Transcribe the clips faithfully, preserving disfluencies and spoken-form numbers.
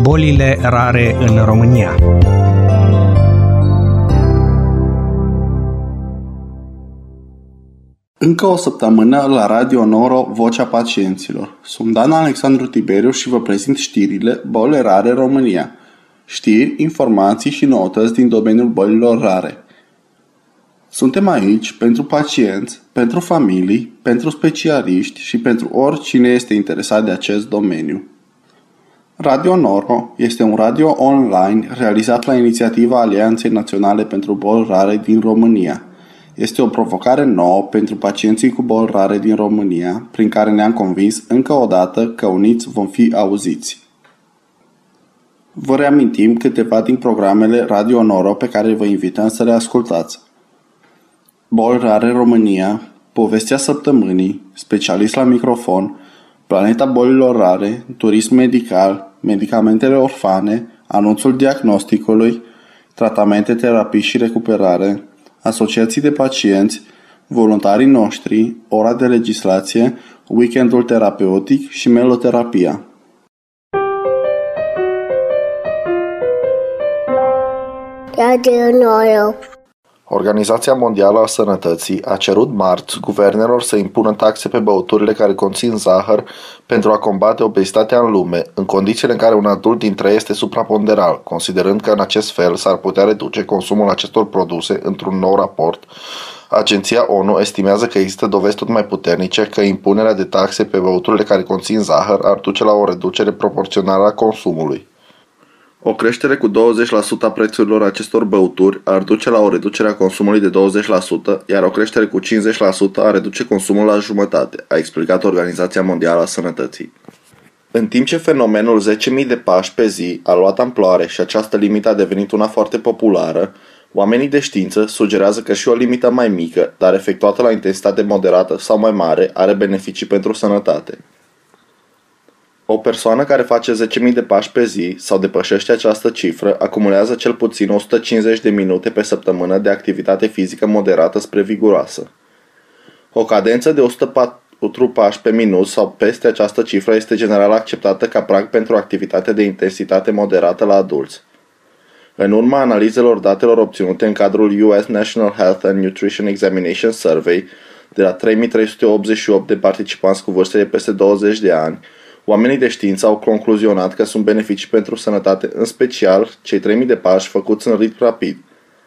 Bolile rare în România. Încă o săptămână la Radio Noro, Vocea Pacienților. Sunt Dan Alexandru Tiberiu și vă prezint știrile Boli rare în România. Știri, informații și noutăți din domeniul bolilor rare. Suntem aici pentru pacienți, pentru familii, pentru specialiști și pentru oricine este interesat de acest domeniu. Radio Noro este un radio online realizat la inițiativa Alianței Naționale pentru Boli Rare din România. Este o provocare nouă pentru pacienții cu boli rare din România, prin care ne-am convins încă o dată că uniți vom fi auziți. Vă reamintim câteva din programele Radio Noro pe care vă invităm să le ascultați. Boli rare în România, Povestea săptămânii, Specialist la microfon, Planeta bolilor rare, Turism medical, Medicamentele orfane, Anunțul diagnosticului, Tratamente, terapii și recuperare, Asociații de pacienți, Voluntarii noștri, Ora de legislație, Weekendul terapeutic și Meloterapia. Radio Noro. Organizația Mondială a Sănătății a cerut marți guvernelor să impună taxe pe băuturile care conțin zahăr pentru a combate obezitatea în lume, în condițiile în care un adult dintre ei este supraponderal, considerând că în acest fel s-ar putea reduce consumul acestor produse într-un nou raport. Agenția ONU estimează că există dovezi tot mai puternice că impunerea de taxe pe băuturile care conțin zahăr ar duce la o reducere proporțională a consumului. O creștere cu douăzeci la sută a prețurilor acestor băuturi ar duce la o reducere a consumului de douăzeci la sută, iar o creștere cu cincizeci la sută ar reduce consumul la jumătate, a explicat Organizația Mondială a Sănătății. În timp ce fenomenul zece mii de pași pe zi a luat amploare și această limită a devenit una foarte populară, oamenii de știință sugerează că și o limită mai mică, dar efectuată la intensitate moderată sau mai mare, are beneficii pentru sănătate. O persoană care face zece mii de pași pe zi sau depășește această cifră acumulează cel puțin o sută cincizeci de minute pe săptămână de activitate fizică moderată spre viguroasă. O cadență de o sută patru pași pe minut sau peste această cifră este general acceptată ca prag pentru activitate de intensitate moderată la adulți. În urma analizelor datelor obținute în cadrul U S National Health and Nutrition Examination Survey de la trei mii trei sute optzeci și opt de participanți cu vârste de peste douăzeci de ani, oamenii de știință au concluzionat că sunt beneficii pentru sănătate, în special cei trei mii de pași făcuți în ritm rapid.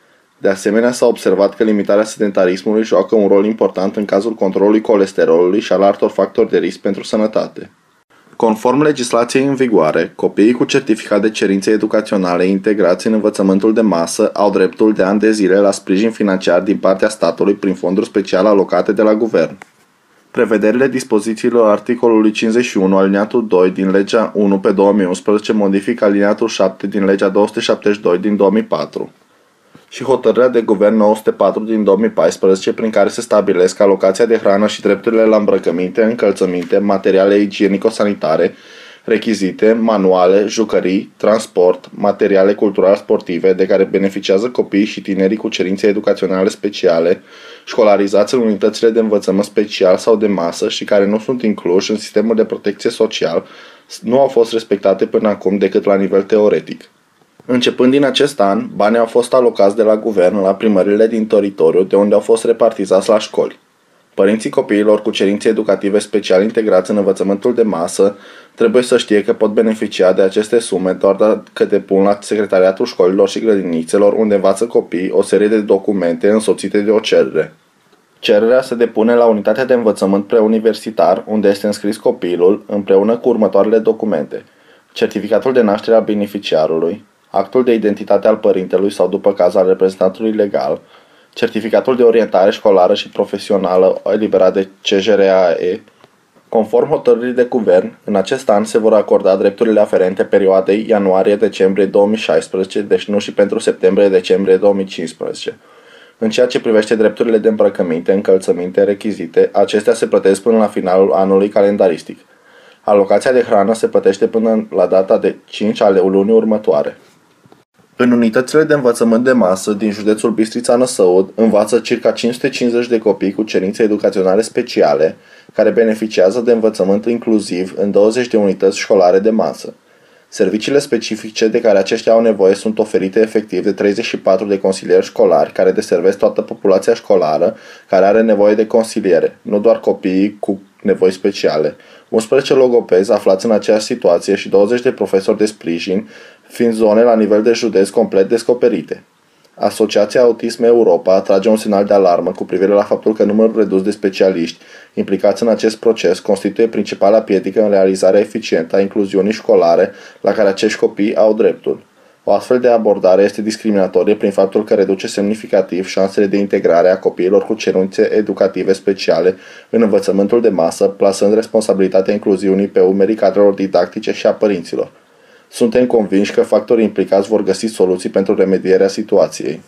De asemenea, s-a observat că limitarea sedentarismului joacă un rol important în cazul controlului colesterolului și al altor factori de risc pentru sănătate. Conform legislației în vigoare, copiii cu certificat de cerințe educaționale integrați în învățământul de masă au dreptul de ani de zile la sprijin financiar din partea statului prin fonduri speciale alocate de la guvern. Prevederile dispozițiilor articolului cincizeci și unu aliniatul doi din legea unu pe două mii unsprezece modifică aliniatul șapte din legea două sute șaptezeci și doi din două mii patru și hotărârea de guvern nouă sute patru din două mii paisprezece prin care se stabilesc alocația de hrană și drepturile la îmbrăcăminte, încălțăminte, materiale igienico-sanitare, rechizite, manuale, jucării, transport, materiale cultural-sportive de care beneficiază copiii și tinerii cu cerințe educaționale speciale, școlarizați în unitățile de învățământ special sau de masă și care nu sunt incluși în sistemul de protecție social, nu au fost respectate până acum decât la nivel teoretic. Începând din acest an, banii au fost alocați de la guvern la primările din teritoriu, de unde au fost repartizați la școli. Părinții copiilor cu cerințe educative special integrați în învățământul de masă trebuie să știe că pot beneficia de aceste sume doar dacă depun la Secretariatul Școlilor și Grădinițelor, unde învață copiii, o serie de documente însoțite de o cerere. Cererea se depune la unitatea de învățământ preuniversitar, unde este înscris copilul, împreună cu următoarele documente: certificatul de naștere al beneficiarului, actul de identitate al părintelui sau, după caz, al reprezentantului legal, certificatul de orientare școlară și profesională eliberat de C J R A E. Conform hotărârii de guvern, în acest an se vor acorda drepturile aferente perioadei ianuarie-decembrie două mii șaisprezece, deci nu și pentru septembrie-decembrie două mii cincisprezece. În ceea ce privește drepturile de îmbrăcăminte, încălțăminte, rechizite, acestea se plătesc până la finalul anului calendaristic. Alocația de hrană se plătește până la data de cinci ale lunii următoare. În unitățile de învățământ de masă din județul Bistrița-Năsăud învață circa cinci sute cincizeci de copii cu cerințe educaționale speciale, care beneficiază de învățământ inclusiv în douăzeci de unități școlare de masă. Serviciile specifice de care aceștia au nevoie sunt oferite efectiv de treizeci și patru de consilieri școlari care deservesc toată populația școlară care are nevoie de consiliere, nu doar copiii cu nevoi speciale. unsprezece logopezi aflați în aceeași situație și douăzeci de profesori de sprijin, fiind zone la nivel de județ complet descoperite. Asociația Autism Europa trage un semnal de alarmă cu privire la faptul că numărul redus de specialiști implicați în acest proces constituie principala piedică în realizarea eficientă a incluziunii școlare la care acești copii au dreptul. O astfel de abordare este discriminatorie prin faptul că reduce semnificativ șansele de integrare a copiilor cu cerințe educative speciale în învățământul de masă, plasând responsabilitatea incluziunii pe umerii cadrelor didactice și a părinților. Suntem convinși că factorii implicați vor găsi soluții pentru remedierea situației.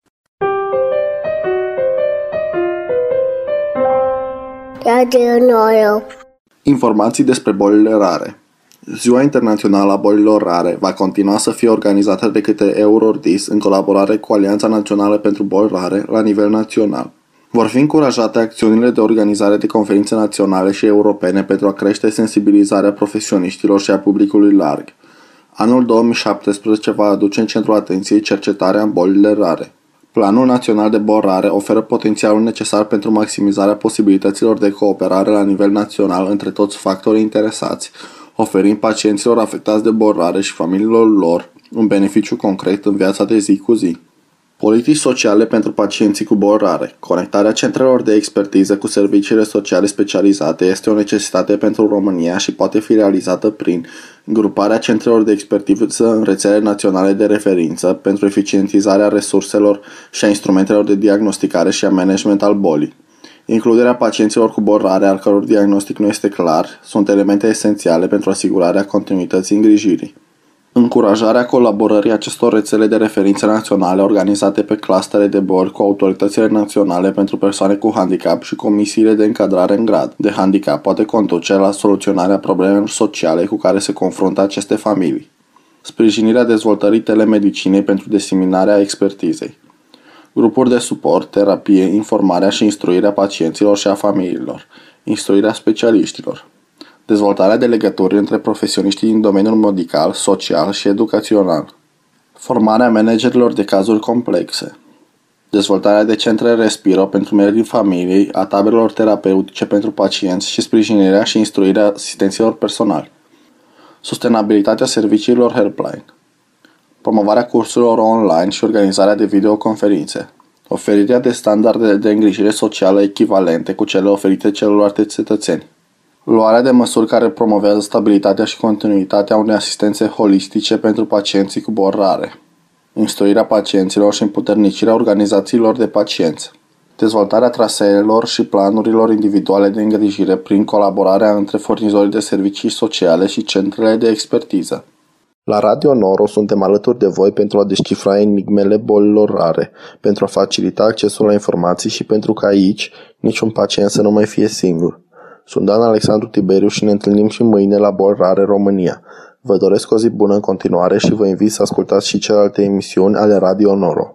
Radio Noro. Informații despre bolile rare. Ziua Internațională a Bolilor Rare va continua să fie organizată de către Eurordis în colaborare cu Alianța Națională pentru Boli Rare la nivel național. Vor fi încurajate acțiunile de organizare de conferințe naționale și europene pentru a crește sensibilizarea profesioniștilor și a publicului larg. Anul două mii șaptesprezece va aduce în centrul atenției cercetarea în bolile rare. Planul Național de Boli Rare oferă potențialul necesar pentru maximizarea posibilităților de cooperare la nivel național între toți factorii interesați, oferind pacienților afectați de boli rare și familiilor lor un beneficiu concret în viața de zi cu zi. Politici sociale pentru pacienții cu boli rare. Conectarea centrelor de expertiză cu serviciile sociale specializate este o necesitate pentru România și poate fi realizată prin gruparea centrelor de expertiză în rețele naționale de referință pentru eficientizarea resurselor și a instrumentelor de diagnosticare și a management al bolii. Includerea pacienților cu boli rare al căror diagnostic nu este clar sunt elemente esențiale pentru asigurarea continuității îngrijirii. Încurajarea colaborării acestor rețele de referințe naționale organizate pe clustere de boli cu autoritățile naționale pentru persoane cu handicap și comisiile de încadrare în grad de handicap poate conduce la soluționarea problemelor sociale cu care se confruntă aceste familii. Sprijinirea dezvoltării telemedicinei pentru diseminarea expertizei. Grupuri de suport, terapie, informarea și instruirea pacienților și a familiilor. Instruirea specialiștilor. Dezvoltarea de legături între profesioniștii din domeniul medical, social și educațional. Formarea managerilor de cazuri complexe. Dezvoltarea de centre Respiro pentru membrii familiei, a tabelelor terapeutice pentru pacienți și sprijinirea și instruirea asistenților personali. Sustenabilitatea serviciilor helpline. Promovarea cursurilor online și organizarea de videoconferințe. Oferirea de standarde de îngrijire socială echivalente cu cele oferite celorlalte cetățeni. Luarea de măsuri care promovează stabilitatea și continuitatea unei asistențe holistice pentru pacienții cu boli rare. Instruirea pacienților și împuternicirea organizațiilor de pacienți. Dezvoltarea traseelor și planurilor individuale de îngrijire prin colaborarea între furnizorii de servicii sociale și centrele de expertiză. La Radio Noro suntem alături de voi pentru a descifra enigmele bolilor rare, pentru a facilita accesul la informații și pentru ca aici niciun pacient să nu mai fie singur. Sunt Dan Alexandru Tiberiu și ne întâlnim și mâine la Boli Rare România. Vă doresc o zi bună în continuare și vă invit să ascultați și celelalte emisiuni ale Radio Noro.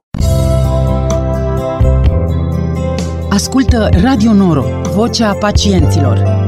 Ascultă Radio Noro, vocea pacienților.